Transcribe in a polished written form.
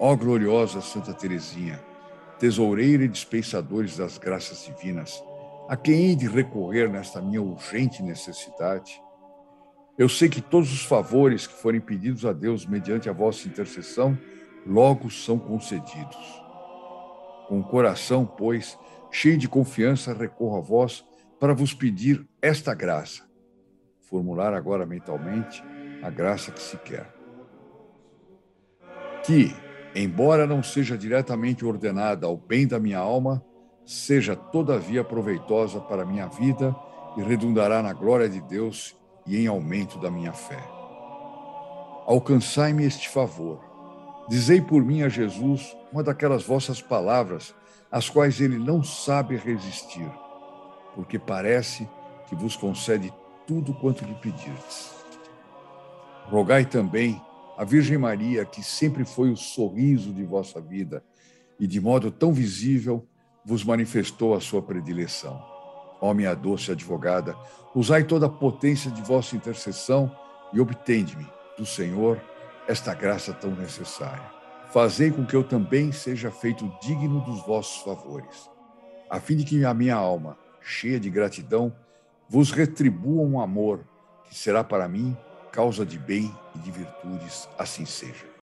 Ó gloriosa Santa Teresinha, tesoureira e dispensadores das graças divinas, a quem hei de recorrer nesta minha urgente necessidade? Eu sei que todos os favores que forem pedidos a Deus mediante a vossa intercessão, logo são concedidos. Com o coração, pois, cheio de confiança, recorro a vós para vos pedir esta graça. Formular agora mentalmente a graça que se quer. Que, embora não seja diretamente ordenada ao bem da minha alma, seja todavia proveitosa para a minha vida e redundará na glória de Deus e em aumento da minha fé. Alcançai-me este favor. Dizei por mim a Jesus uma daquelas vossas palavras, às quais ele não sabe resistir, porque parece que vos concede tudo quanto lhe pedirdes. Rogai também à Virgem Maria, que sempre foi o sorriso de vossa vida e de modo tão visível vos manifestou a sua predileção. Ó minha doce advogada, usai toda a potência de vossa intercessão e obtende-me do Senhor esta graça tão necessária. Fazei com que eu também seja feito digno dos vossos favores, a fim de que a minha alma, cheia de gratidão, vos retribua um amor que será para mim causa de bem e de virtudes, assim seja.